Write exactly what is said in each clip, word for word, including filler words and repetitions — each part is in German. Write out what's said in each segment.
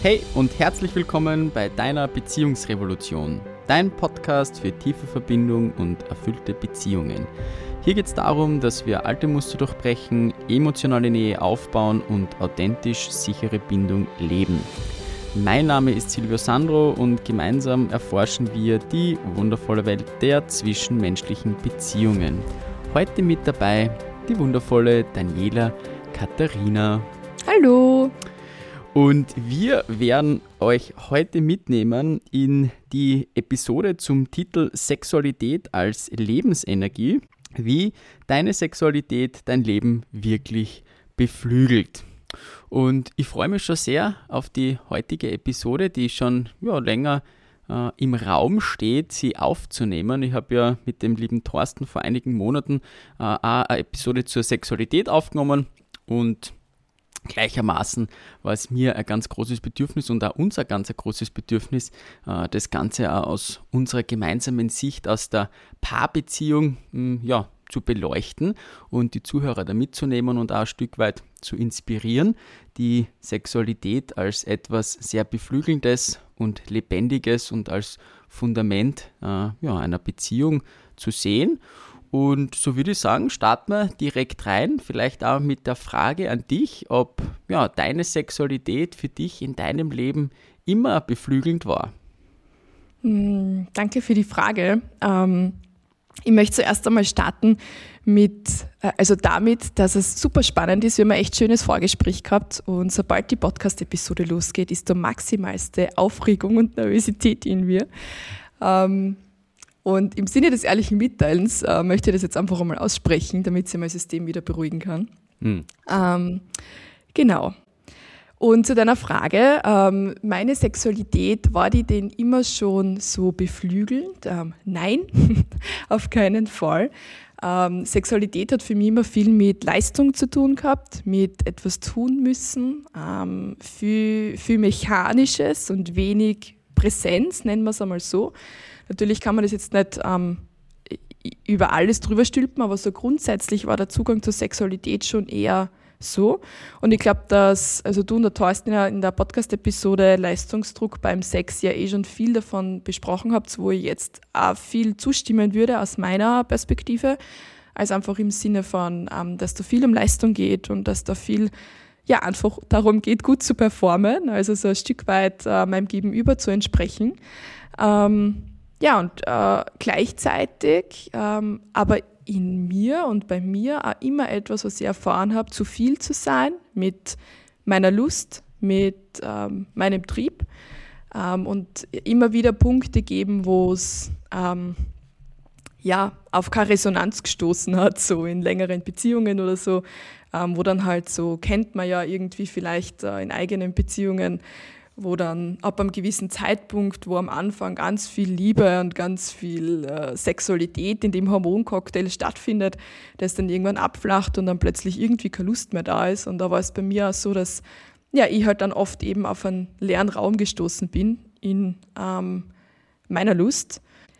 Hey und herzlich willkommen bei deiner Beziehungsrevolution, dein Podcast für tiefe Verbindung und erfüllte Beziehungen. Hier geht es darum, dass wir alte Muster durchbrechen, emotionale Nähe aufbauen und authentisch sichere Bindung leben. Mein Name ist Silvio Sandro und gemeinsam erforschen wir die wundervolle Welt der zwischenmenschlichen Beziehungen. Heute mit dabei die wundervolle Daniela Katharina. Hallo! Und wir werden euch heute mitnehmen in die Episode zum Titel Sexualität als Lebensenergie, wie deine Sexualität dein Leben wirklich beflügelt. Und ich freue mich schon sehr auf die heutige Episode, die schon ja, länger äh, im Raum steht, sie aufzunehmen. Ich habe ja mit dem lieben Thorsten vor einigen Monaten äh, auch eine Episode zur Sexualität aufgenommen und gleichermaßen war es mir ein ganz großes Bedürfnis und auch unser ganz ein großes Bedürfnis, das Ganze auch aus unserer gemeinsamen Sicht, aus der Paarbeziehung ja, zu beleuchten und die Zuhörer da mitzunehmen und auch ein Stück weit zu inspirieren, die Sexualität als etwas sehr Beflügelndes und Lebendiges und als Fundament äh, ja, einer Beziehung zu sehen. Und so würde ich sagen, starten wir direkt rein, vielleicht auch mit der Frage an dich, ob ja, deine Sexualität für dich in deinem Leben immer beflügelnd war. Mm, danke für die Frage. Ähm, ich möchte zuerst einmal starten mit, äh, also damit, dass es super spannend ist. Wir haben ein echt schönes Vorgespräch gehabt und sobald die Podcast-Episode losgeht, ist da maximalste Aufregung und Nervosität in mir. Ähm, Und im Sinne des ehrlichen Mitteilens äh, möchte ich das jetzt einfach einmal aussprechen, damit sich mein System wieder beruhigen kann. Hm. Ähm, genau. Und zu deiner Frage, ähm, meine Sexualität, war die denn immer schon so beflügelnd? Ähm, nein, auf keinen Fall. Ähm, Sexualität hat für mich immer viel mit Leistung zu tun gehabt, mit etwas tun müssen, ähm, viel, viel Mechanisches und wenig Präsenz, nennen wir es einmal so. Natürlich kann man das jetzt nicht ähm, über alles drüber stülpen, aber so grundsätzlich war der Zugang zur Sexualität schon eher so. Und ich glaube, dass, also du und der Thorsten ja in der Podcast-Episode Leistungsdruck beim Sex ja eh schon viel davon besprochen habt, wo ich jetzt auch viel zustimmen würde aus meiner Perspektive, als einfach im Sinne von, ähm, dass da viel um Leistung geht und dass da viel ja einfach darum geht, gut zu performen, also so ein Stück weit äh, meinem Gegenüber zu entsprechen. Ähm, Ja, und äh, gleichzeitig, ähm, aber in mir und bei mir auch immer etwas, was ich erfahren habe, zu viel zu sein mit meiner Lust, mit ähm, meinem Trieb ähm, und immer wieder Punkte geben, wo es ähm, ja, auf keine Resonanz gestoßen hat, so in längeren Beziehungen oder so, ähm, wo dann halt so, kennt man ja irgendwie vielleicht äh, in eigenen Beziehungen, wo dann ab einem gewissen Zeitpunkt, wo am Anfang ganz viel Liebe und ganz viel äh, Sexualität in dem Hormoncocktail stattfindet, das dann irgendwann abflacht und dann plötzlich irgendwie keine Lust mehr da ist. Und da war es bei mir auch so, dass ja, ich halt dann oft eben auf einen leeren Raum gestoßen bin in ähm, meiner Lust.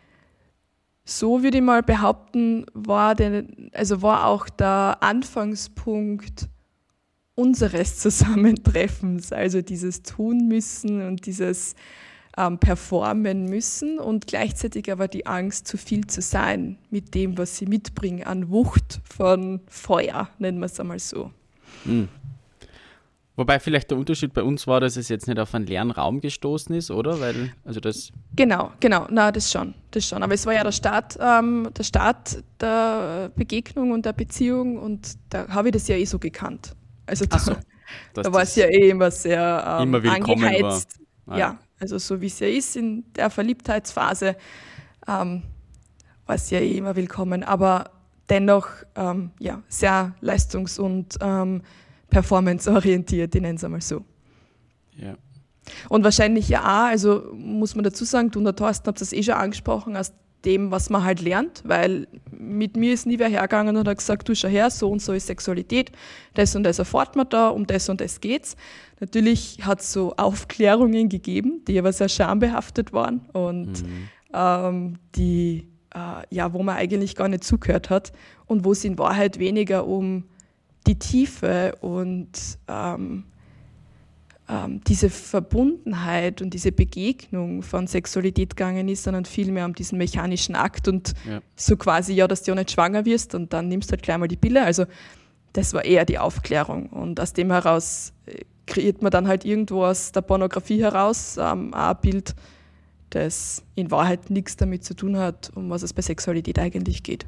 So würde ich mal behaupten, war, den, also war auch der Anfangspunkt unseres Zusammentreffens, also dieses Tun müssen und dieses ähm, Performen müssen und gleichzeitig aber die Angst, zu viel zu sein mit dem, was sie mitbringen an Wucht von Feuer, nennen wir es einmal so. Hm. Wobei vielleicht der Unterschied bei uns war, dass es jetzt nicht auf einen leeren Raum gestoßen ist, oder? Weil, also das genau, genau, na das schon, das schon. Aber es war ja der Start, ähm, der Start der Begegnung und der Beziehung und da habe ich das ja eh so gekannt. Also da, so, da war es ja eh immer sehr ähm, immer willkommen angeheizt. war. Ah, ja, also so wie es ja ist in der Verliebtheitsphase, ähm, war es ja eh immer willkommen. Aber dennoch ähm, ja, sehr leistungs- und ähm, performanceorientiert, ich nenne es einmal so. Ja. Und wahrscheinlich ja auch, also muss man dazu sagen, du und der Thorsten habt das eh schon angesprochen, aus dem, was man halt lernt, weil mit mir ist nie wer hergegangen und hat gesagt, du schau her, so und so ist Sexualität, das und das erfährt man da, um das und das geht's. Natürlich hat es so Aufklärungen gegeben, die aber sehr schambehaftet waren und mhm. ähm, die, äh, ja, wo man eigentlich gar nicht zugehört hat und wo es in Wahrheit weniger um die Tiefe und ähm, ähm, diese Verbundenheit und diese Begegnung von Sexualität gegangen ist, sondern vielmehr um diesen mechanischen Akt und ja. so quasi, ja, dass du nicht schwanger wirst und dann nimmst du halt gleich mal die Pille. Also das war eher die Aufklärung. Und aus dem heraus kreiert man dann halt irgendwo aus der Pornografie heraus ähm, auch ein Bild, das in Wahrheit nichts damit zu tun hat, um was es bei Sexualität eigentlich geht.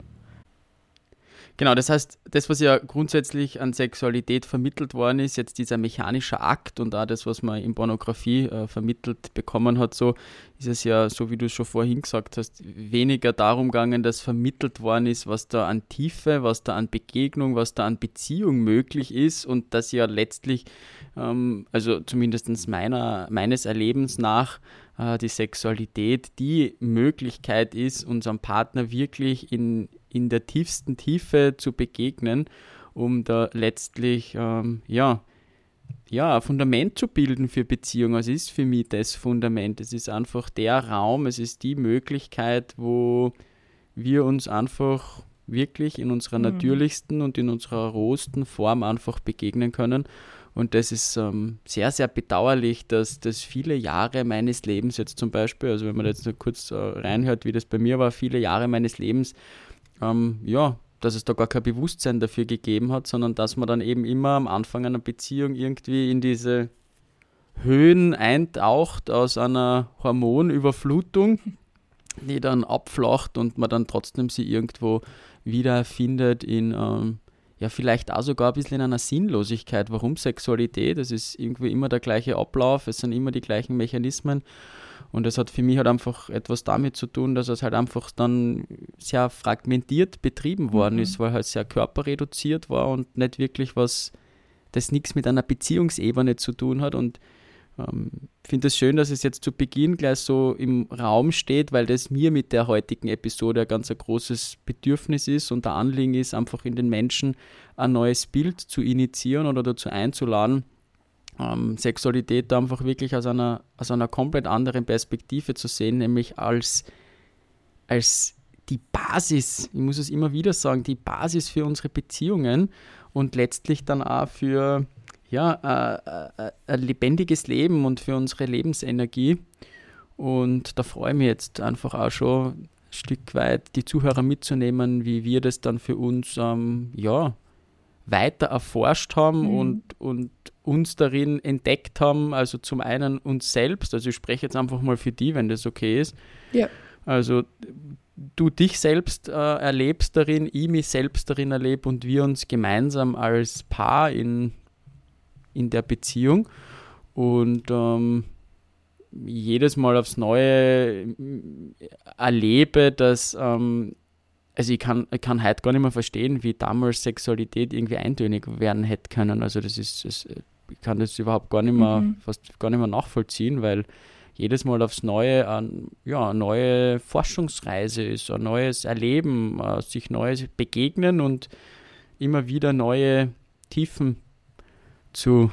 Genau, das heißt, das, was ja grundsätzlich an Sexualität vermittelt worden ist, jetzt dieser mechanische Akt und auch das, was man in Pornografie äh, vermittelt bekommen hat, so ist es ja, so wie du es schon vorhin gesagt hast, weniger darum gegangen, dass vermittelt worden ist, was da an Tiefe, was da an Begegnung, was da an Beziehung möglich ist und dass ja letztlich, ähm, also zumindest meiner, meines Erlebens nach, äh, die Sexualität die Möglichkeit ist, unserem Partner wirklich in in der tiefsten Tiefe zu begegnen, um da letztlich ähm, ja, ja, ein Fundament zu bilden für Beziehungen. Es ist für mich das Fundament. Es ist einfach der Raum, es ist die Möglichkeit, wo wir uns einfach wirklich in unserer mhm. natürlichsten und in unserer rohesten Form einfach begegnen können. Und das ist ähm, sehr, sehr bedauerlich, dass das viele Jahre meines Lebens jetzt zum Beispiel, also wenn man jetzt nur kurz äh, reinhört, wie das bei mir war, viele Jahre meines Lebens, Ähm, ja, dass es da gar kein Bewusstsein dafür gegeben hat, sondern dass man dann eben immer am Anfang einer Beziehung irgendwie in diese Höhen eintaucht aus einer Hormonüberflutung, die dann abflacht und man dann trotzdem sie irgendwo wiederfindet in, ähm, ja, vielleicht auch sogar ein bisschen in einer Sinnlosigkeit. Warum Sexualität? Es ist irgendwie immer der gleiche Ablauf, es sind immer die gleichen Mechanismen. Und das hat für mich halt einfach etwas damit zu tun, dass es halt einfach dann sehr fragmentiert betrieben worden mhm. ist, weil halt sehr körperreduziert war und nicht wirklich was, das nichts mit einer Beziehungsebene zu tun hat. Und ich ähm, finde es schön, dass es jetzt zu Beginn gleich so im Raum steht, weil das mir mit der heutigen Episode ein ganz ein großes Bedürfnis ist und der Anliegen ist, einfach in den Menschen ein neues Bild zu initiieren oder dazu einzuladen, Ähm, Sexualität einfach wirklich aus einer, aus einer komplett anderen Perspektive zu sehen, nämlich als, als die Basis, ich muss es immer wieder sagen, die Basis für unsere Beziehungen und letztlich dann auch für ja, äh, äh, ein lebendiges Leben und für unsere Lebensenergie. Und da freue ich mich jetzt einfach auch schon ein Stück weit, die Zuhörer mitzunehmen, wie wir das dann für uns ähm, ja, weiter erforscht haben mhm. und, und uns darin entdeckt haben, also zum einen uns selbst, also ich spreche jetzt einfach mal für die, wenn das okay ist. Ja. Also du dich selbst äh, erlebst darin, ich mich selbst darin erlebe und wir uns gemeinsam als Paar in, in der Beziehung und ähm, jedes Mal aufs Neue erlebe, dass ähm, Also ich kann, ich kann heute gar nicht mehr verstehen, wie damals Sexualität irgendwie eintönig werden hätte können. Also das ist, das, ich kann das überhaupt gar nicht mehr, mhm. fast gar nicht mehr nachvollziehen, weil jedes Mal aufs Neue ein, ja, eine neue Forschungsreise ist, ein neues Erleben, uh, sich Neues begegnen und immer wieder neue Tiefen zu,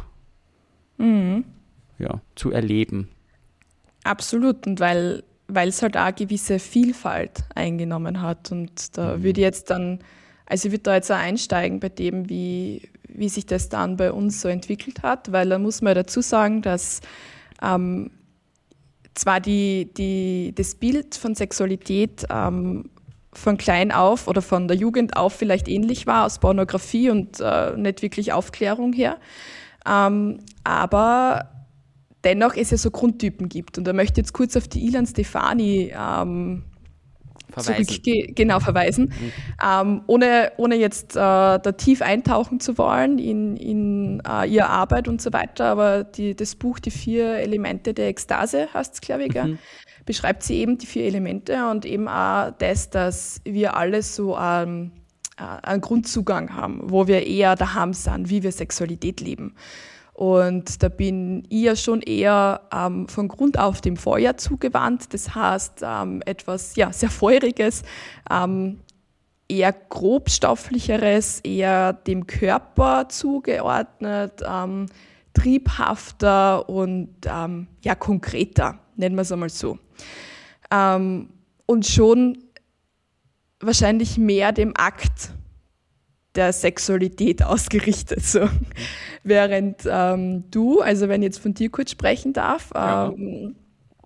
mhm. ja, zu erleben. Absolut, und weil weil es halt auch eine gewisse Vielfalt eingenommen hat. Und da mhm. würde ich jetzt dann, also ich würde da jetzt auch einsteigen bei dem, wie, wie sich das dann bei uns so entwickelt hat, weil da muss man dazu sagen, dass ähm, zwar die, die, das Bild von Sexualität ähm, von klein auf oder von der Jugend auf vielleicht ähnlich war, aus Pornografie und äh, nicht wirklich Aufklärung her, ähm, aber dennoch es ja so Grundtypen gibt. Und da möchte ich jetzt kurz auf die Ilan Stefani ähm, verweisen. Zurück, genau, verweisen. Mhm. Ähm, ohne, ohne jetzt äh, da tief eintauchen zu wollen in, in uh, ihre Arbeit und so weiter, aber die, das Buch Die vier Elemente der Ekstase, heißt es, glaube ich, mhm. beschreibt sie eben die vier Elemente und eben auch das, dass wir alle so ähm, einen Grundzugang haben, wo wir eher daheim sind, wie wir Sexualität leben. Und da bin ich ja schon eher ähm, von Grund auf dem Feuer zugewandt. Das heißt, ähm, etwas ja, sehr Feuriges, ähm, eher grobstofflicheres, eher dem Körper zugeordnet, ähm, triebhafter und ähm, ja, konkreter, nennen wir es einmal so. Ähm, und schon wahrscheinlich mehr dem Akt der Sexualität ausgerichtet. So. Während ähm, du, also wenn ich jetzt von dir kurz sprechen darf, Ja. ähm,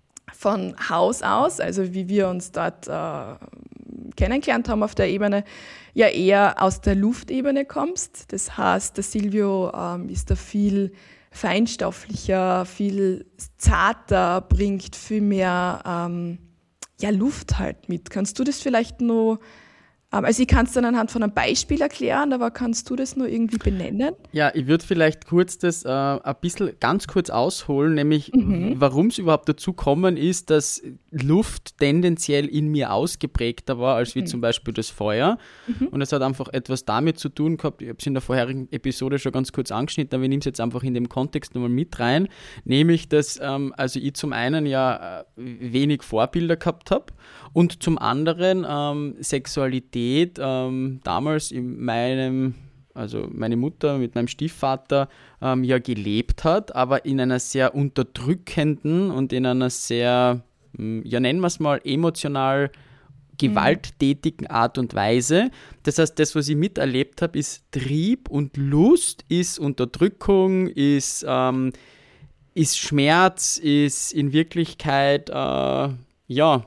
von Haus aus, also wie wir uns dort äh, kennengelernt haben auf der Ebene, ja eher aus der Luftebene kommst. Das heißt, der Silvio ähm, ist da viel feinstofflicher, viel zarter, bringt viel mehr ähm, ja, Luft halt mit. Kannst du das vielleicht noch, ähm, also ich kann es dann anhand von einem Beispiel erklären, aber kannst du das nur irgendwie benennen? Ja, ich würde vielleicht kurz das äh, ein bisschen ganz kurz ausholen, nämlich Mhm. warum es überhaupt dazu gekommen ist, dass Luft tendenziell in mir ausgeprägter war, als wie zum Beispiel das Feuer. Und es hat einfach etwas damit zu tun gehabt, ich habe es in der vorherigen Episode schon ganz kurz angeschnitten, aber ich nehme es jetzt einfach in dem Kontext nochmal mit rein, nämlich, dass ähm, also ich zum einen ja äh, wenig Vorbilder gehabt habe und zum anderen ähm, Sexualität ähm, damals in meinem, also meine Mutter mit meinem Stiefvater ähm, ja gelebt hat, aber in einer sehr unterdrückenden und in einer sehr, mh, ja nennen wir es mal, emotional gewalttätigen Art und Weise. Das heißt, das, was ich miterlebt habe, ist Trieb und Lust, ist Unterdrückung, ist, ähm, ist Schmerz, ist in Wirklichkeit äh, ja,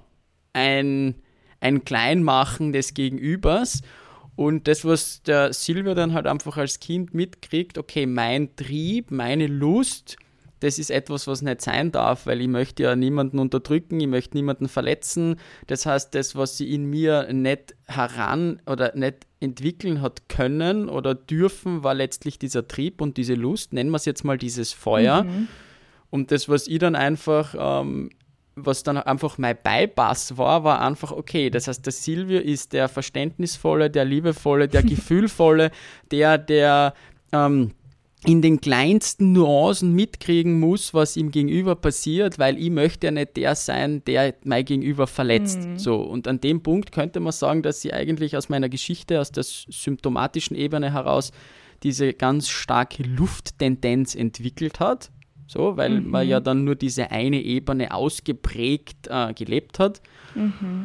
ein, ein Kleinmachen des Gegenübers. Und das, was der Silvio dann halt einfach als Kind mitkriegt, okay, mein Trieb, meine Lust, das ist etwas, was nicht sein darf, weil ich möchte ja niemanden unterdrücken, ich möchte niemanden verletzen. Das heißt, das, was sie in mir nicht heran oder nicht entwickeln hat können oder dürfen, war letztlich dieser Trieb und diese Lust, nennen wir es jetzt mal dieses Feuer. Mhm. Und das, was ich dann einfach, ähm, was dann einfach mein Beipass war, war einfach, okay, das heißt, der Silvio ist der Verständnisvolle, der Liebevolle, der Gefühlvolle, der, der ähm, in den kleinsten Nuancen mitkriegen muss, was ihm gegenüber passiert, weil ich möchte ja nicht der sein, der mein Gegenüber verletzt. Mhm. So, und an dem Punkt könnte man sagen, dass sie eigentlich aus meiner Geschichte, aus der symptomatischen Ebene heraus diese ganz starke Lufttendenz entwickelt hat. So, weil Mhm. man ja dann nur diese eine Ebene ausgeprägt äh, gelebt hat. Mhm.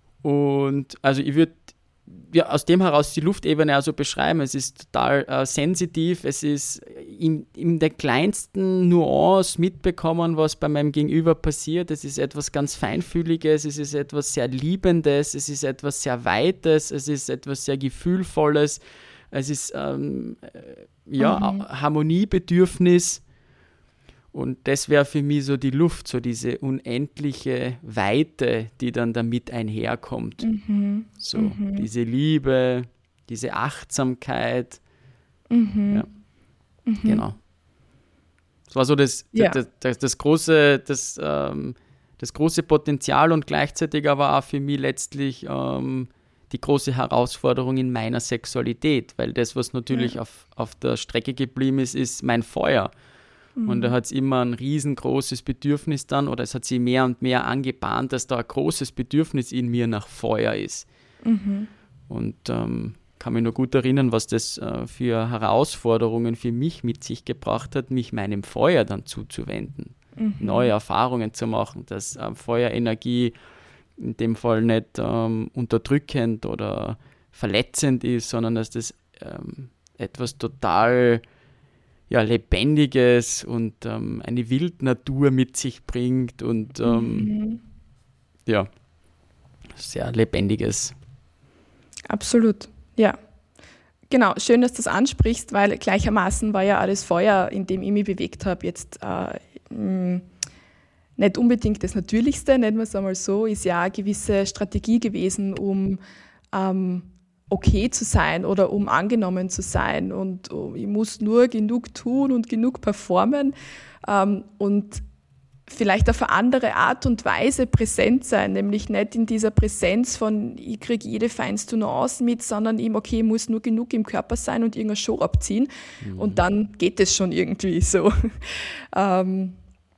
Und also ich würde ja, aus dem heraus die Luftebene also beschreiben. Es ist total äh, sensitiv, es ist in, in der kleinsten Nuance mitbekommen, was bei meinem Gegenüber passiert. Es ist etwas ganz Feinfühliges, es ist etwas sehr Liebendes, es ist etwas sehr Weites, es ist etwas sehr Gefühlvolles, es ist ähm, äh, ja, Mhm. Harmoniebedürfnis. Und das wäre für mich so die Luft, so diese unendliche Weite, die dann damit einherkommt. Mhm. So, Mhm. diese Liebe, diese Achtsamkeit. Mhm. Ja, genau. Das war so das, Ja. das, das, das, große, das, ähm, das große Potenzial und gleichzeitig aber auch für mich letztlich ähm, die große Herausforderung in meiner Sexualität, weil das, was natürlich Ja. auf, auf der Strecke geblieben ist, ist mein Feuer. Und da hat es immer ein riesengroßes Bedürfnis dann, oder es hat sich mehr und mehr angebahnt, dass da ein großes Bedürfnis in mir nach Feuer ist. Mhm. Und ähm, kann mich noch gut erinnern, was das äh, für Herausforderungen für mich mit sich gebracht hat, mich meinem Feuer dann zuzuwenden, Mhm. neue Erfahrungen zu machen, dass äh, Feuerenergie in dem Fall nicht ähm, unterdrückend oder verletzend ist, sondern dass das ähm, etwas total ja, Lebendiges und ähm, eine Wildnatur mit sich bringt und ähm, Mhm. ja, sehr Lebendiges. Absolut, ja. Genau, schön, dass du das ansprichst, weil gleichermaßen war ja auch das Feuer, in dem ich mich bewegt habe, jetzt äh, mh, nicht unbedingt das Natürlichste, nennen wir es einmal so, ist ja eine gewisse Strategie gewesen, um ähm, okay zu sein oder um angenommen zu sein. Und oh, ich muss nur genug tun und genug performen ähm, und vielleicht auf eine andere Art und Weise präsent sein, nämlich nicht in dieser Präsenz von, ich kriege jede feinste Nuance mit, sondern eben, okay, ich muss nur genug im Körper sein und irgendeine Show abziehen und dann geht es schon irgendwie so. ähm,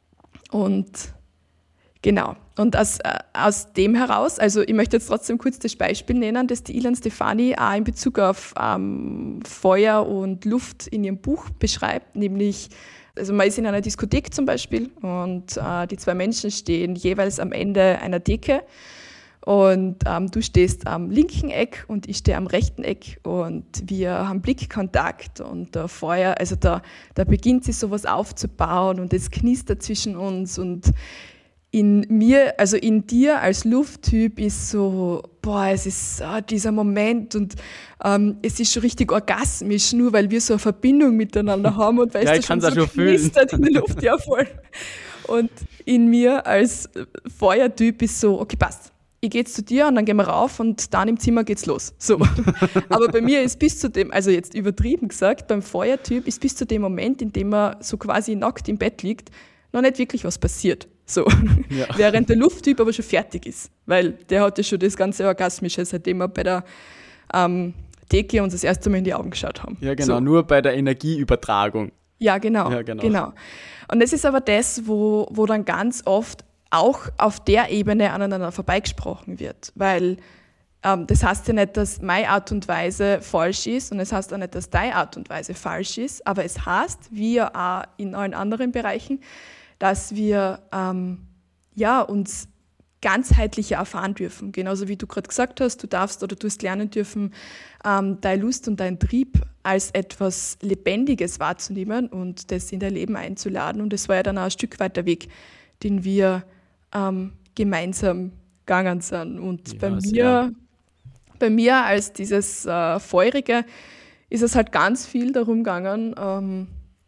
und genau. Und aus, äh, aus dem heraus, also ich möchte jetzt trotzdem kurz das Beispiel nennen, das die Ilan Stefani auch in Bezug auf ähm, Feuer und Luft in ihrem Buch beschreibt, nämlich, also man ist in einer Diskothek zum Beispiel und äh, die zwei Menschen stehen jeweils am Ende einer Decke Und ähm, du stehst am linken Eck und ich stehe am rechten Eck und wir haben Blickkontakt und da vorher, also da, da beginnt sich sowas aufzubauen und es knistert zwischen uns und in mir, also in dir als Lufttyp ist so, boah, es ist ah, dieser Moment und ähm, es ist schon richtig orgasmisch, nur weil wir so eine Verbindung miteinander haben und weil ja, es da schon so schon knistert in der Luft, ja voll. Und in mir als Feuertyp ist so, okay, passt. Ich gehe jetzt zu dir und dann gehen wir rauf und dann im Zimmer geht's los. So. Aber bei mir ist bis zu dem, also jetzt übertrieben gesagt, beim Feuertyp ist bis zu dem Moment, in dem man so quasi nackt im Bett liegt, noch nicht wirklich was passiert. So. Ja. Während der Lufttyp aber schon fertig ist. Weil der hat ja schon das ganze Orgasmische, seitdem wir bei der ähm, Theke uns das erste Mal in die Augen geschaut haben. Ja, genau, so. Nur bei der Energieübertragung. Ja, genau. Ja, genau. genau. Und das ist aber das, wo, wo dann ganz oft auch auf der Ebene aneinander vorbeigesprochen wird. Weil ähm, das heißt ja nicht, dass meine Art und Weise falsch ist und es heißt auch nicht, dass deine Art und Weise falsch ist, aber es heißt, wie ja auch in allen anderen Bereichen, dass wir ähm, ja, uns ganzheitlicher erfahren dürfen. Genauso wie du gerade gesagt hast, du darfst oder du hast lernen dürfen, ähm, deine Lust und deinen Trieb als etwas Lebendiges wahrzunehmen und das in dein Leben einzuladen. Und das war ja dann auch ein Stück weit der Weg, den wir ähm, gemeinsam gegangen sind. Und ja, bei mir, bei mir als dieses äh, Feurige ist es halt ganz viel darum gegangen, ähm,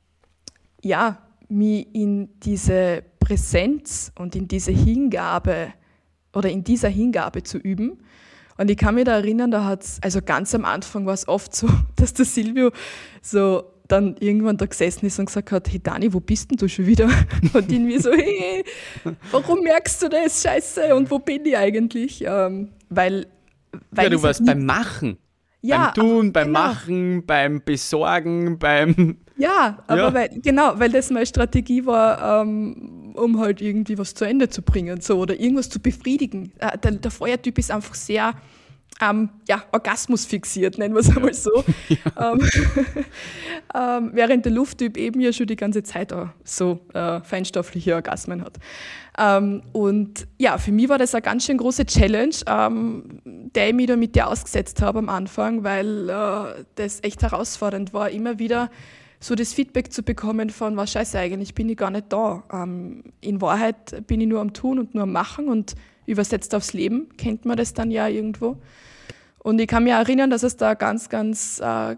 ja, mich in diese Präsenz und in diese Hingabe oder in dieser Hingabe zu üben. Und ich kann mich da erinnern, da hat's, also ganz am Anfang war es oft so, dass der Silvio so dann irgendwann da gesessen ist und gesagt hat, hey Dani, wo bist denn du schon wieder? Und irgendwie so, hey, warum merkst du das? Scheiße, und wo bin ich eigentlich? Ähm, weil, weil ja, du warst beim Machen. Ja, beim Tun, beim genau. Machen, beim Besorgen, beim... Ja, aber ja. Weil, genau, weil das meine Strategie war, ähm, um halt irgendwie was zu Ende zu bringen so, oder irgendwas zu befriedigen. Äh, der, der Feuertyp ist einfach sehr ähm, ja, Orgasmus fixiert, nennen wir es einmal so. Ja. Ähm, ähm, während der Lufttyp eben ja schon die ganze Zeit auch so äh, feinstoffliche Orgasmen hat. Ähm, und ja, für mich war das eine ganz schön große Challenge, ähm, der ich mich da mit dir ausgesetzt habe am Anfang, weil äh, das echt herausfordernd war, immer wieder so das Feedback zu bekommen von, was scheiße, eigentlich bin ich gar nicht da. Ähm, in Wahrheit bin ich nur am Tun und nur am Machen und übersetzt aufs Leben, kennt man das dann ja irgendwo. Und ich kann mich erinnern, dass es da ganz, ganz äh,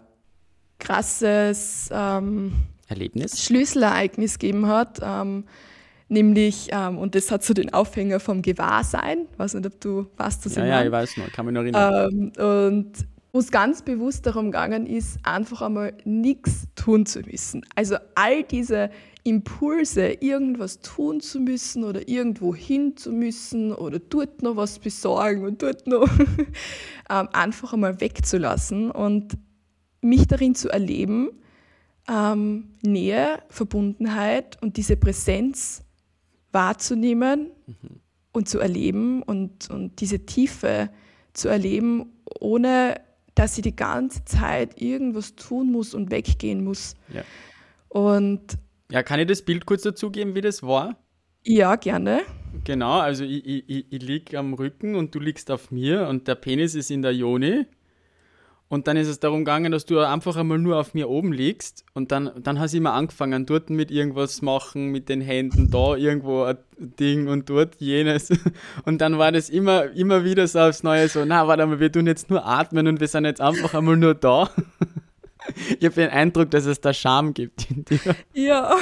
krasses ähm, Erlebnis? Schlüsselereignis gegeben hat, ähm, nämlich, ähm, und das hat so den Aufhänger vom Gewahrsein, ich weiß nicht, ob du weißt, was ja, ich Ja, meine. ich weiß noch, kann mich noch erinnern. Ähm, und wo es ganz bewusst darum gegangen ist, einfach einmal nichts tun zu müssen. Also all diese Impulse, irgendwas tun zu müssen oder irgendwo hin zu müssen oder dort noch was besorgen und dort noch ähm, einfach einmal wegzulassen und mich darin zu erleben, ähm, Nähe, Verbundenheit und diese Präsenz wahrzunehmen mhm. und zu erleben und, und diese Tiefe zu erleben, ohne dass ich die ganze Zeit irgendwas tun muss und weggehen muss. Ja. Und ja, kann ich das Bild kurz dazugeben, wie das war? Ja, gerne. Genau, also ich, ich, ich liege am Rücken und du liegst auf mir und der Penis ist in der Yoni. Und dann ist es darum gegangen, dass du einfach einmal nur auf mir oben liegst und dann, dann hast du immer angefangen, dort mit irgendwas machen, mit den Händen, da irgendwo ein Ding und dort jenes. Und dann war das immer, immer wieder so aufs Neue so, na, warte mal, wir tun jetzt nur atmen und wir sind jetzt einfach einmal nur da. Ich habe den Eindruck, dass es da Scham gibt in dir. Ja.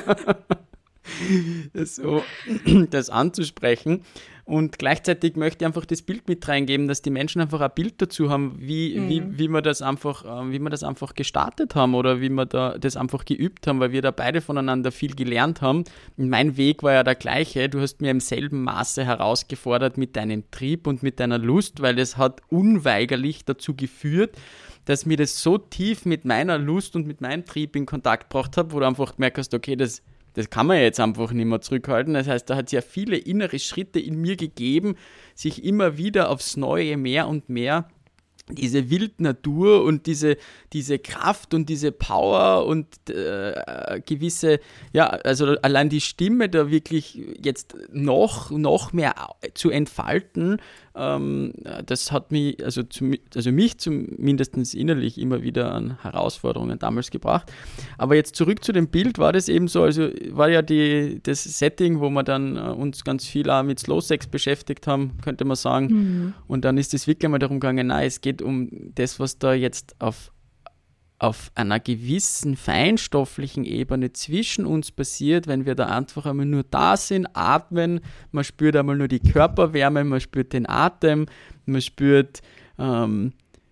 Das, so, das anzusprechen. Und gleichzeitig möchte ich einfach das Bild mit reingeben, dass die Menschen einfach ein Bild dazu haben, wie, mhm. wie, wie wir das einfach, wie wir das einfach gestartet haben oder wie wir da das einfach geübt haben, weil wir da beide voneinander viel gelernt haben. Mein Weg war ja der gleiche. Du hast mir im selben Maße herausgefordert mit deinem Trieb und mit deiner Lust, weil das hat unweigerlich dazu geführt, dass mir das so tief mit meiner Lust und mit meinem Trieb in Kontakt gebracht habe, wo du einfach gemerkt hast, okay, das Das kann man jetzt einfach nicht mehr zurückhalten. Das heißt, da hat es ja viele innere Schritte in mir gegeben, sich immer wieder aufs Neue mehr und mehr diese Wildnatur und diese, diese Kraft und diese Power und äh, gewisse, ja, also allein die Stimme da wirklich jetzt noch, noch mehr zu entfalten, Ähm, das hat mich, also, zu, also mich zumindest innerlich immer wieder an Herausforderungen damals gebracht. Aber jetzt zurück zu dem Bild, war das eben so, also war ja die, das Setting, wo wir dann äh, uns ganz viel auch mit Slow Sex beschäftigt haben, könnte man sagen. Mhm. Und dann ist es wirklich mal darum gegangen, nein, es geht um das, was da jetzt auf auf einer gewissen feinstofflichen Ebene zwischen uns passiert, wenn wir da einfach einmal nur da sind, atmen, man spürt einmal nur die Körperwärme, man spürt den Atem, man spürt ähm,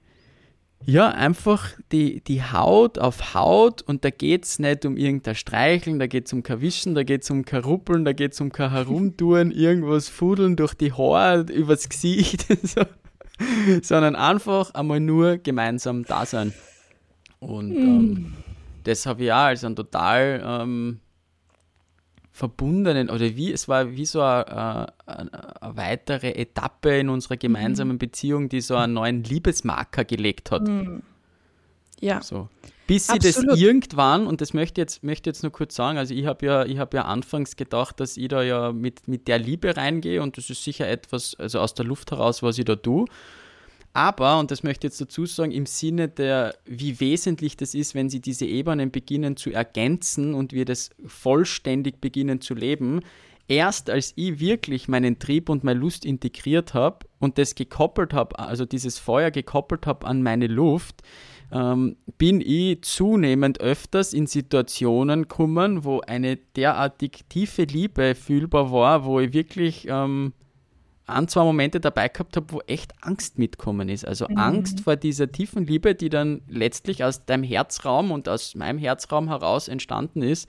ja einfach die, die Haut auf Haut, und da geht es nicht um irgendein Streicheln, da geht es um kein Wischen, da geht es um kein Ruppeln, da geht es um kein Herumtouren, irgendwas fudeln durch die Haare, übers Gesicht, so, sondern einfach einmal nur gemeinsam da sein. Und ähm, das habe ich auch als einen total ähm, verbundenen, oder wie, es war wie so eine, eine, eine weitere Etappe in unserer gemeinsamen mhm. Beziehung, die so einen neuen Liebesmarker gelegt hat. Mhm. Ja. So. Bis sie Absolut. Das irgendwann, und das möchte ich jetzt, möchte jetzt nur kurz sagen, also ich habe ja, ich hab ja anfangs gedacht, dass ich da ja mit, mit der Liebe reingehe, und das ist sicher etwas, also aus der Luft heraus, was ich da tue. Aber, und das möchte ich jetzt dazu sagen, im Sinne der, wie wesentlich das ist, wenn sie diese Ebenen beginnen zu ergänzen und wir das vollständig beginnen zu leben, erst als ich wirklich meinen Trieb und meine Lust integriert habe und das gekoppelt habe, also dieses Feuer gekoppelt habe an meine Luft, ähm, bin ich zunehmend öfters in Situationen gekommen, wo eine derartig tiefe Liebe fühlbar war, wo ich wirklich ähm, ein, zwei Momente dabei gehabt habe, wo echt Angst mitkommen ist. Also mhm. Angst vor dieser tiefen Liebe, die dann letztlich aus deinem Herzraum und aus meinem Herzraum heraus entstanden ist,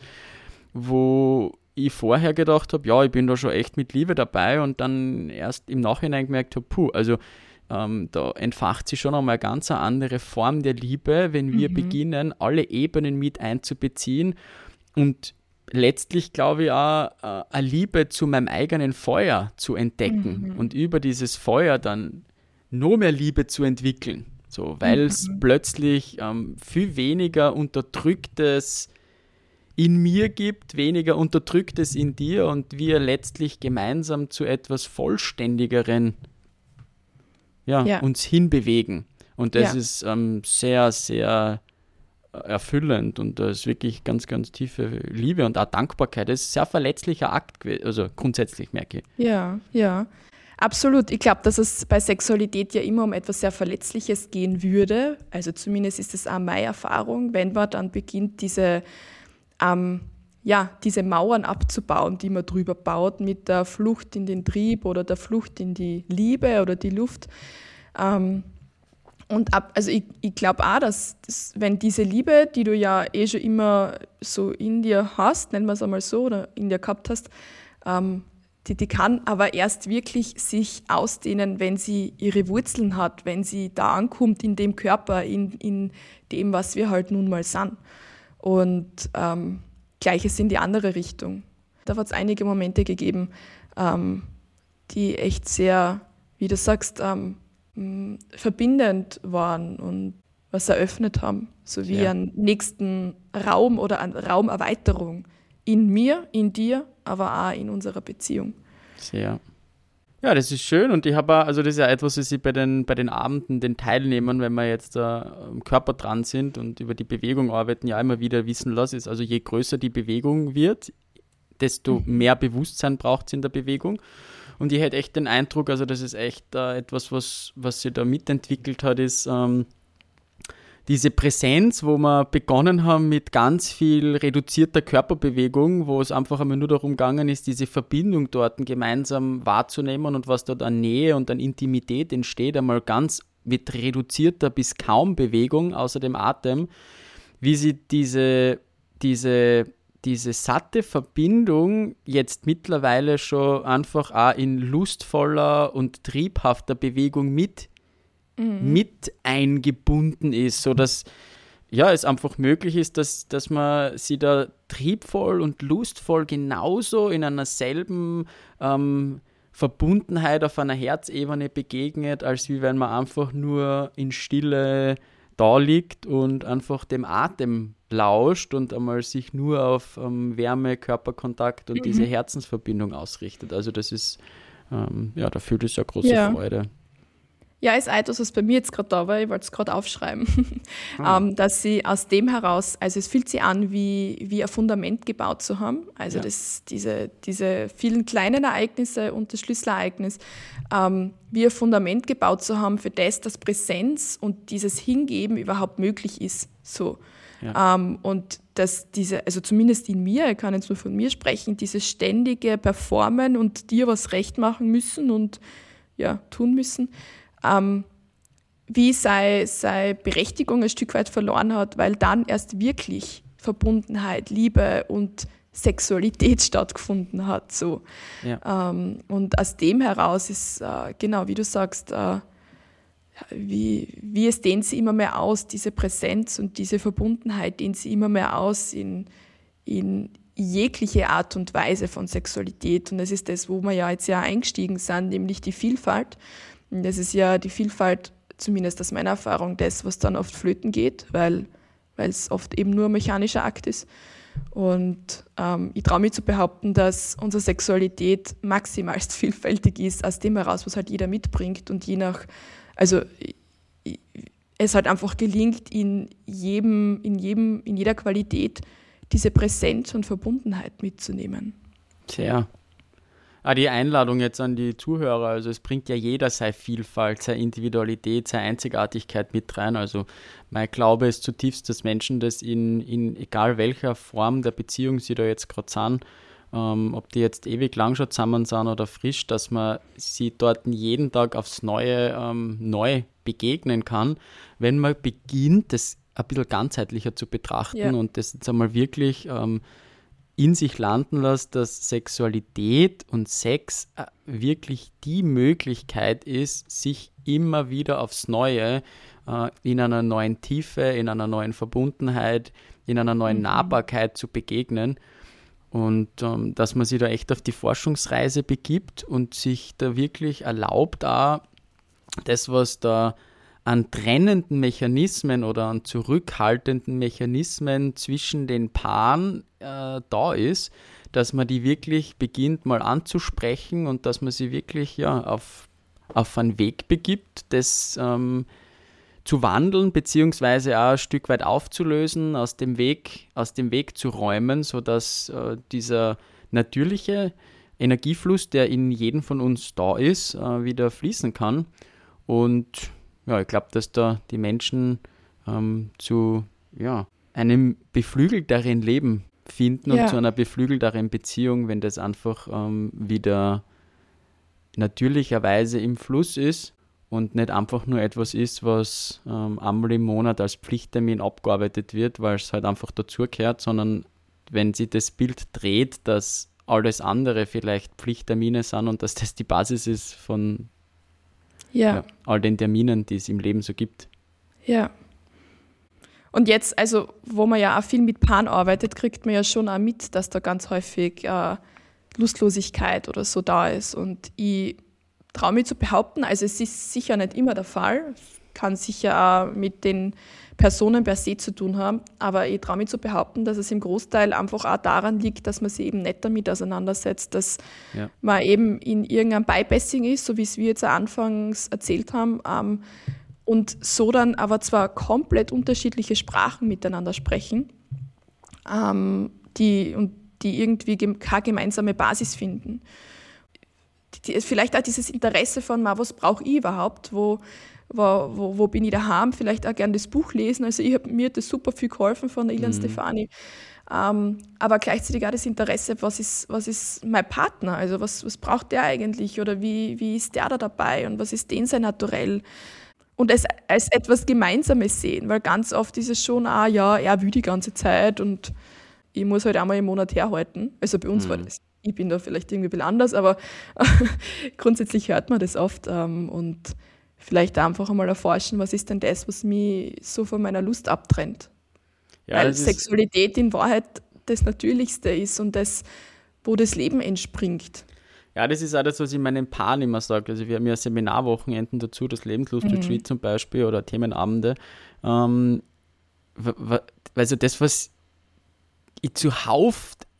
wo ich vorher gedacht habe, ja, ich bin da schon echt mit Liebe dabei, und dann erst im Nachhinein gemerkt habe, puh, also ähm, da entfacht sich schon einmal eine ganz andere Form der Liebe, wenn wir mhm. beginnen, alle Ebenen mit einzubeziehen und letztlich glaube ich auch, äh, eine Liebe zu meinem eigenen Feuer zu entdecken mhm. und über dieses Feuer dann noch mehr Liebe zu entwickeln. So, weil es mhm. plötzlich ähm, viel weniger Unterdrücktes in mir gibt, weniger Unterdrücktes in dir, und wir letztlich gemeinsam zu etwas Vollständigeren ja, ja. uns hinbewegen. Und das ja. ist ähm, sehr, sehr erfüllend, und da ist wirklich ganz, ganz tiefe Liebe und auch Dankbarkeit. Das ist ein sehr verletzlicher Akt gewesen, also grundsätzlich merke ich. Ja, ja, absolut. Ich glaube, dass es bei Sexualität ja immer um etwas sehr Verletzliches gehen würde. Also zumindest ist das auch meine Erfahrung, wenn man dann beginnt, diese, ähm, ja, diese Mauern abzubauen, die man drüber baut, mit der Flucht in den Trieb oder der Flucht in die Liebe oder die Luft. Ähm, Und ab, also ich, ich glaube auch, dass, dass wenn diese Liebe, die du ja eh schon immer so in dir hast, nennen wir es einmal so, oder in dir gehabt hast, ähm, die, die kann aber erst wirklich sich ausdehnen, wenn sie ihre Wurzeln hat, wenn sie da ankommt in dem Körper, in, in dem, was wir halt nun mal sind. Und ähm, Gleiches in die andere Richtung. Da hat es einige Momente gegeben, ähm, die echt sehr, wie du sagst, ähm, verbindend waren und was eröffnet haben, sowie ja. einen nächsten Raum oder eine Raumerweiterung in mir, in dir, aber auch in unserer Beziehung. Sehr. Ja, das ist schön, und ich habe auch, also das ist ja etwas, was ich bei den, bei den Abenden den Teilnehmern, wenn wir jetzt äh, am Körper dran sind und über die Bewegung arbeiten, ja immer wieder wissen lasse, ist, also je größer die Bewegung wird, desto mhm. mehr Bewusstsein braucht es in der Bewegung. Und ich hätte echt den Eindruck, also das ist echt äh, etwas, was, was sich da mitentwickelt hat, ist ähm, diese Präsenz, wo wir begonnen haben mit ganz viel reduzierter Körperbewegung, wo es einfach einmal nur darum gegangen ist, diese Verbindung dort gemeinsam wahrzunehmen, und was dort an Nähe und an Intimität entsteht, einmal ganz mit reduzierter bis kaum Bewegung, außer dem Atem, wie sie diese, diese diese satte Verbindung jetzt mittlerweile schon einfach auch in lustvoller und triebhafter Bewegung mit, mhm. mit eingebunden ist, sodass ja, es einfach möglich ist, dass, dass man sie da triebvoll und lustvoll genauso in einer selben ähm, Verbundenheit auf einer Herzebene begegnet, als wie wenn man einfach nur in Stille da liegt und einfach dem Atem lauscht und einmal sich nur auf ähm, Wärme, Körperkontakt und mhm. diese Herzensverbindung ausrichtet. Also das ist ähm, ja, da fühlt es ja große Ja. Freude. Ja, ist etwas, was bei mir jetzt gerade da war, ich wollte es gerade aufschreiben, Ah. ähm, dass sie aus dem heraus, also es fühlt sich an, wie, wie ein Fundament gebaut zu haben, also Ja. das, diese, diese vielen kleinen Ereignisse und das Schlüsselereignis, ähm, wie ein Fundament gebaut zu haben, für das, dass Präsenz und dieses Hingeben überhaupt möglich ist. So. Ja. Ähm, und dass diese, also zumindest in mir, ich kann jetzt nur von mir sprechen, dieses ständige Performen und dir was recht machen müssen und ja, tun müssen, ähm, wie seine, seine Berechtigung ein Stück weit verloren hat, weil dann erst wirklich Verbundenheit, Liebe und Sexualität stattgefunden hat. So. Ja. Ähm, und aus dem heraus ist, äh, genau wie du sagst, äh, wie, wie es dehnt sie immer mehr aus, diese Präsenz und diese Verbundenheit dehnt sie immer mehr aus in, in jegliche Art und Weise von Sexualität. Und das ist das, wo wir ja jetzt ja eingestiegen sind, nämlich die Vielfalt. Und das ist ja die Vielfalt, zumindest aus meiner Erfahrung, das, was dann oft flöten geht, weil weil es oft eben nur ein mechanischer Akt ist. Und ähm, ich traue mich zu behaupten, dass unsere Sexualität maximalst vielfältig ist, aus dem heraus, was halt jeder mitbringt und je nach, also es halt einfach gelingt, in jedem, in jedem, in jeder Qualität diese Präsenz und Verbundenheit mitzunehmen. Tja. Ah, die Einladung jetzt an die Zuhörer, also es bringt ja jeder seine Vielfalt, seine Individualität, seine Einzigartigkeit mit rein. Also mein Glaube ist zutiefst, dass Menschen das in, in egal welcher Form der Beziehung sie da jetzt gerade sind, ähm, ob die jetzt ewig lang schon zusammen sind oder frisch, dass man sie dort jeden Tag aufs Neue ähm, neu begegnen kann, wenn man beginnt, das ein bisschen ganzheitlicher zu betrachten Ja. und das jetzt einmal wirklich ähm, in sich landen lässt, dass Sexualität und Sex äh, wirklich die Möglichkeit ist, sich immer wieder aufs Neue äh, in einer neuen Tiefe, in einer neuen Verbundenheit, in einer neuen Mhm. Nahbarkeit zu begegnen und ähm, dass man sich da echt auf die Forschungsreise begibt und sich da wirklich erlaubt, auch das, was da an trennenden Mechanismen oder an zurückhaltenden Mechanismen zwischen den Paaren äh, da ist, dass man die wirklich beginnt mal anzusprechen und dass man sie wirklich ja, auf, auf einen Weg begibt, das ähm, zu wandeln, beziehungsweise auch ein Stück weit aufzulösen, aus dem Weg, aus dem Weg zu räumen, sodass äh, dieser natürliche Energiefluss, der in jedem von uns da ist, äh, wieder fließen kann. Und ja, ich glaube, dass da die Menschen ähm, zu ja, einem beflügelteren Leben finden Ja. und zu einer beflügelteren Beziehung, wenn das einfach ähm, wieder natürlicherweise im Fluss ist und nicht einfach nur etwas ist, was ähm, einmal im Monat als Pflichttermin abgearbeitet wird, weil es halt einfach dazugehört, sondern wenn sich das Bild dreht, dass alles andere vielleicht Pflichttermine sind und dass das die Basis ist von Ja. ja, all den Terminen, die es im Leben so gibt. Ja. Und jetzt, also wo man ja auch viel mit Paaren arbeitet, kriegt man ja schon auch mit, dass da ganz häufig äh, Lustlosigkeit oder so da ist. Und ich traue mich zu behaupten, also es ist sicher nicht immer der Fall, kann sicher auch mit den Personen per se zu tun haben, aber ich traue mich zu behaupten, dass es im Großteil einfach auch daran liegt, dass man sich eben nicht damit auseinandersetzt, dass Ja. man eben in irgendeinem Bypassing ist, so wie es wir jetzt anfangs erzählt haben, ähm, und so dann aber zwar komplett unterschiedliche Sprachen miteinander sprechen, ähm, die, und die irgendwie gem- keine gemeinsame Basis finden. Die, vielleicht auch dieses Interesse von, ma, was brauche ich überhaupt, wo, wo, wo, wo bin ich daheim, vielleicht auch gerne das Buch lesen. Also ich hab, mir hat das super viel geholfen von der Ilan Mhm. Stefani. Ähm, aber gleichzeitig auch das Interesse, was ist, was ist mein Partner, also was, was braucht der eigentlich oder wie, wie ist der da dabei und was ist den sein Naturell? Und es als etwas Gemeinsames sehen, weil ganz oft ist es schon, ah ja, er will die ganze Zeit und ich muss halt einmal im Monat herhalten. Also bei uns Mhm. war das, ich bin da vielleicht irgendwie ein bisschen anders, aber grundsätzlich hört man das oft ähm, und vielleicht einfach einmal erforschen, was ist denn das, was mich so von meiner Lust abtrennt. Ja, Weil das ist, Sexualität in Wahrheit das Natürlichste ist und das, wo das Leben entspringt. ja, das ist auch das, was ich meinen Paaren immer sage. Also wir haben ja Seminarwochenenden dazu, das Lebenslust-Retreat zum Beispiel oder Themenabende. Ähm, w- w- also das, was ich zuhauf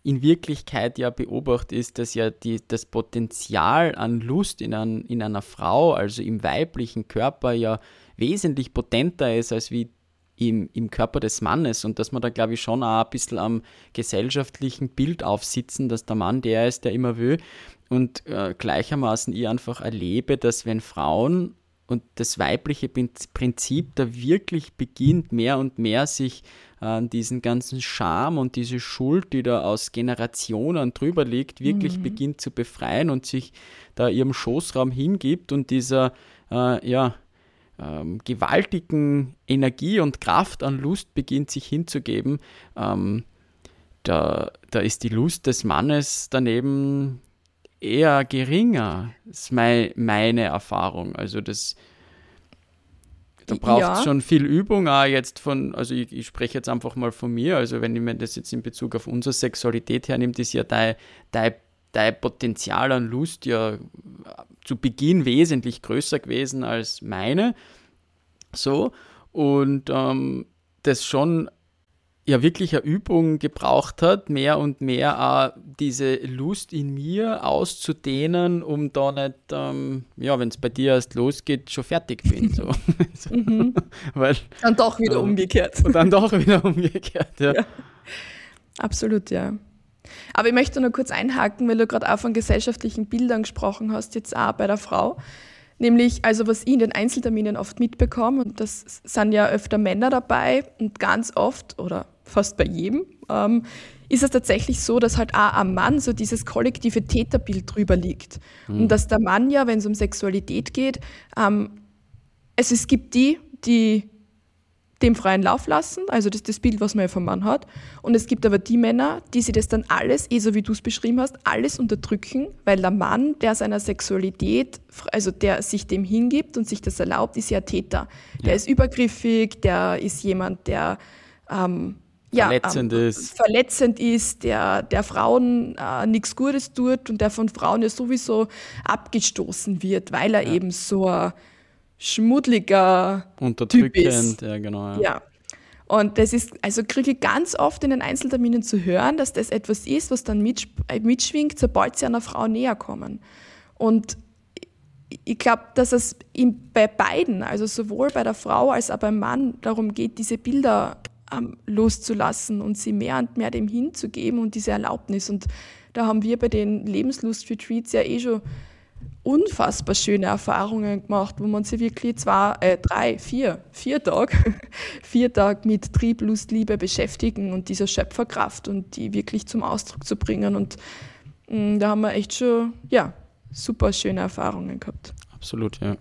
in Wirklichkeit ja beobachte, ist, dass ja die, das Potenzial an Lust in, ein, in einer Frau, also im weiblichen Körper, ja wesentlich potenter ist als wie im, im Körper des Mannes, und dass man da, glaube ich, schon auch ein bisschen am gesellschaftlichen Bild aufsitzen, dass der Mann der ist, der immer will, und äh, gleichermaßen ich einfach erlebe, dass wenn Frauen und das weibliche Prinzip da wirklich beginnt, mehr und mehr sich äh, diesen ganzen Scham und diese Schuld, die da aus Generationen drüber liegt, wirklich mhm. beginnt zu befreien und sich da ihrem Schoßraum hingibt und dieser äh, ja, ähm, gewaltigen Energie und Kraft an Lust beginnt sich hinzugeben, ähm, da, da ist die Lust des Mannes daneben eher geringer, ist mein, meine Erfahrung. Also das, da braucht es ja schon viel Übung, auch jetzt von, also ich, ich spreche jetzt einfach mal von mir, also wenn ich mir das jetzt in Bezug auf unsere Sexualität hernehme, ist ja dein, dein, dein Potenzial an Lust ja zu Beginn wesentlich größer gewesen als meine, so, und ähm, das schon ja wirklich eine Übung gebraucht hat, mehr und mehr auch diese Lust in mir auszudehnen, um da nicht, ähm, ja, wenn es bei dir erst losgeht, schon fertig bin. So. Mhm. Weil, dann doch wieder ähm, umgekehrt. Und dann doch wieder umgekehrt, ja. ja. Absolut, ja. Aber ich möchte nur kurz einhaken, weil du gerade auch von gesellschaftlichen Bildern gesprochen hast, jetzt auch bei der Frau. Nämlich, also was ich in den Einzelterminen oft mitbekomme, und das sind ja öfter Männer dabei, und ganz oft oder fast bei jedem, ähm, ist es tatsächlich so, dass halt auch am Mann so dieses kollektive Täterbild drüber liegt. Mhm. Und dass der Mann ja, wenn es um Sexualität geht, ähm, also es gibt die, die dem freien Lauf lassen, also das ist das Bild, was man ja vom Mann hat. Und es gibt aber die Männer, die sich das dann alles, eh so wie du es beschrieben hast, alles unterdrücken, weil der Mann, der seiner Sexualität, also der sich dem hingibt und sich das erlaubt, ist ja Täter. Der ja. ist übergriffig, der ist jemand, der ähm, ja, verletzend, ähm, ist. verletzend ist, der, der Frauen äh, nichts Gutes tut und der von Frauen ja sowieso abgestoßen wird, weil er ja. eben so ein schmuddeliger Unterdrückend, Typ ist. ja genau. Ja. ja. Und das ist, also kriege ich ganz oft in den Einzelterminen zu hören, dass das etwas ist, was dann mitsch- mitschwingt, sobald sie einer Frau näher kommen. Und ich glaube, dass es ihm bei beiden, also sowohl bei der Frau als auch beim Mann, darum geht, diese Bilder ähm, loszulassen und sie mehr und mehr dem hinzugeben und diese Erlaubnis. Und da haben wir bei den Lebenslust-Retreats ja eh schon unfassbar schöne Erfahrungen gemacht, wo man sich wirklich zwei, äh, drei, vier, vier Tage, vier Tage mit Trieb, Lust, Liebe beschäftigen und dieser Schöpferkraft und die wirklich zum Ausdruck zu bringen. Und mh, da haben wir echt schon, ja, super schöne Erfahrungen gehabt. Absolut, ja.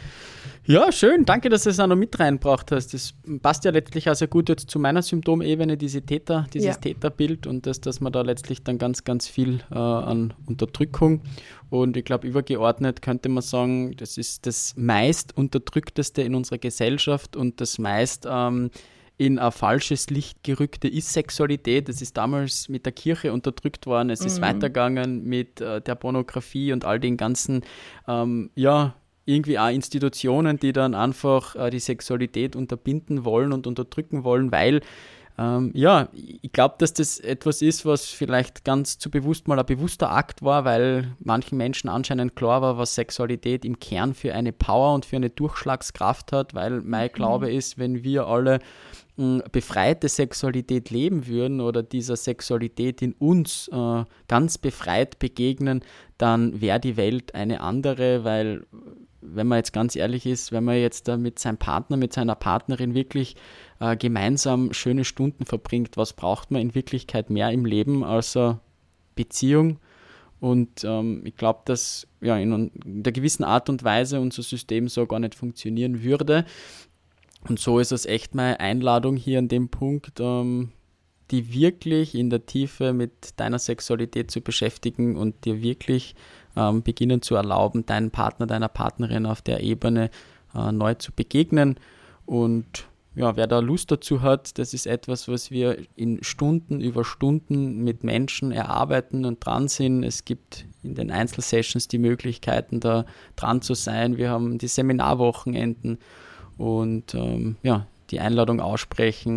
Ja, schön. Danke, dass du es auch noch mit reingebracht hast. Das passt ja letztlich auch sehr gut jetzt zu meiner Symptomebene, diese Täter, dieses ja. Täterbild, und das, dass man da letztlich dann ganz, ganz viel äh, an Unterdrückung, und ich glaube, übergeordnet könnte man sagen, das ist das meist Unterdrückteste in unserer Gesellschaft und das meist ähm, in ein falsches Licht gerückte ist Sexualität. Das ist damals mit der Kirche unterdrückt worden, es ist mhm. weitergegangen mit äh, der Pornografie und all den ganzen, ähm, ja, irgendwie auch Institutionen, die dann einfach äh, die Sexualität unterbinden wollen und unterdrücken wollen, weil, ähm, ja, ich glaube, dass das etwas ist, was vielleicht ganz zu bewusst mal ein bewusster Akt war, weil manchen Menschen anscheinend klar war, was Sexualität im Kern für eine Power und für eine Durchschlagskraft hat, weil mein mhm. Glaube ist, wenn wir alle mh, befreite Sexualität leben würden oder dieser Sexualität in uns äh, ganz befreit begegnen, dann wäre die Welt eine andere, weil, wenn man jetzt ganz ehrlich ist, wenn man jetzt da mit seinem Partner, mit seiner Partnerin wirklich äh, gemeinsam schöne Stunden verbringt, was braucht man in Wirklichkeit mehr im Leben als eine Beziehung? Und ähm, ich glaube, dass ja, in einer gewissen Art und Weise unser System so gar nicht funktionieren würde. Und so ist es echt meine Einladung hier an dem Punkt, ähm, die wirklich in der Tiefe mit deiner Sexualität zu beschäftigen und dir wirklich ähm, beginnen zu erlauben, deinen Partner, deiner Partnerin auf der Ebene äh, neu zu begegnen. Und ja, wer da Lust dazu hat, das ist etwas, was wir in Stunden über Stunden mit Menschen erarbeiten und dran sind. Es gibt in den Einzelsessions die Möglichkeiten, da dran zu sein. Wir haben die Seminarwochenenden und ähm, ja, die Einladung aussprechen,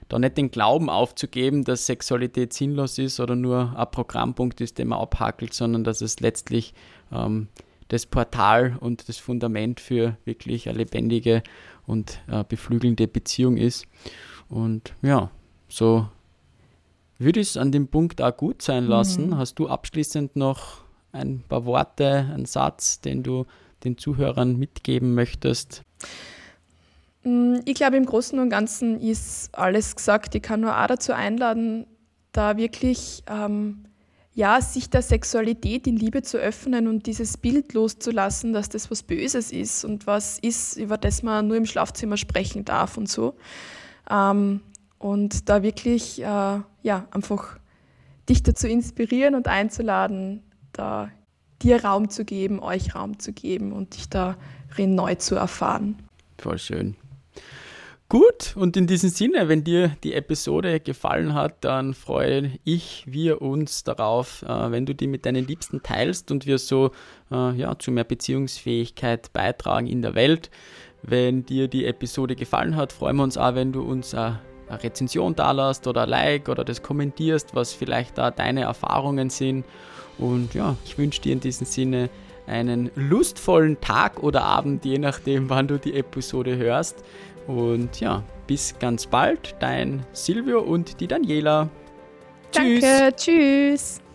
da nicht den Glauben aufzugeben, dass Sexualität sinnlos ist oder nur ein Programmpunkt ist, den man abhackelt, sondern dass es letztlich ähm, das Portal und das Fundament für wirklich eine lebendige und äh, beflügelnde Beziehung ist. Und ja, so würde ich es an dem Punkt auch gut sein lassen. Mhm. Hast du abschließend noch ein paar Worte, einen Satz, den du den Zuhörern mitgeben möchtest? Ich glaube, im Großen und Ganzen ist alles gesagt. Ich kann nur auch dazu einladen, da wirklich ähm, ja, sich der Sexualität in Liebe zu öffnen und dieses Bild loszulassen, dass das was Böses ist und was ist, über das man nur im Schlafzimmer sprechen darf und so. Ähm, und da wirklich äh, ja, einfach dich dazu inspirieren und einzuladen, da dir Raum zu geben, euch Raum zu geben und dich darin neu zu erfahren. Voll schön. Gut, und in diesem Sinne, wenn dir die Episode gefallen hat, dann freue ich, wir uns darauf, äh, wenn du die mit deinen Liebsten teilst und wir so äh, ja, zu mehr Beziehungsfähigkeit beitragen in der Welt. Wenn dir die Episode gefallen hat, freuen wir uns auch, wenn du uns äh, eine Rezension dalässt oder ein Like oder das kommentierst, was vielleicht da deine Erfahrungen sind. Und ja, ich wünsche dir in diesem Sinne einen lustvollen Tag oder Abend, je nachdem, wann du die Episode hörst. Und ja, bis ganz bald, dein Silvio und die Daniela. Danke, tschüss. tschüss.